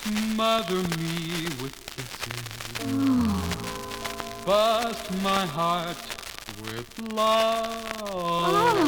Smother me with kisses, bust my heart with love.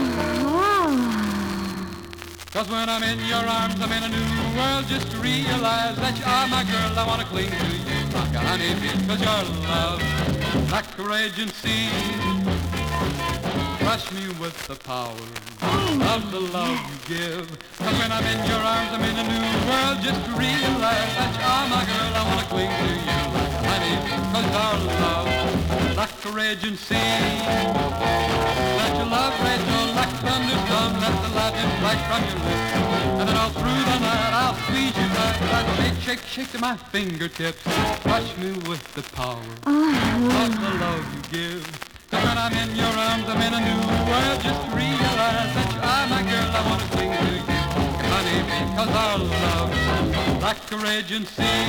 'Cause when I'm in your arms, I'm in a new world. Just realize that you are my girl. I wanna cling to you like a honeybee. 'Cause your love, like a raging sea, crush me with the power of the love you give. 'Cause when I'm in your arms, I'm in a new world. Just realize that you are my girl. I wanna cling to you like a honeybee. 'Cause your love, like a raging sea, let your love rage on like thunderstorm. Let the lightning flash from your lips, and then all through the night I'll squeeze you back. I'll shake, shake, shake to my fingertips. Touch me with the power of the love you give. 'Cause when I'm in your arms, I'm in a new world. Just realize that you are my girl. I wanna cling to you, honey, because our love, like a raging sea.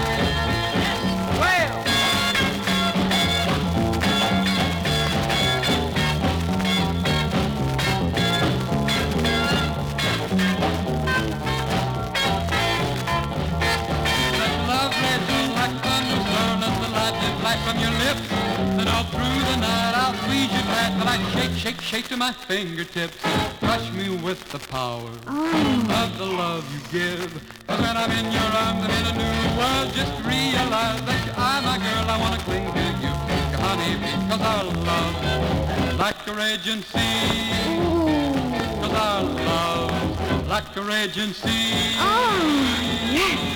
Well. From your lips, and all through the night I'll squeeze you tight, but I shake, shake, shake to my fingertips. Crush me with the power of the love you give. 'Cause when I'm in your arms, I'm in a new world. Just realize that you are my girl. I wanna cling to you, honey, because our love, like a raging sea. 'Cause our love, like a raging sea.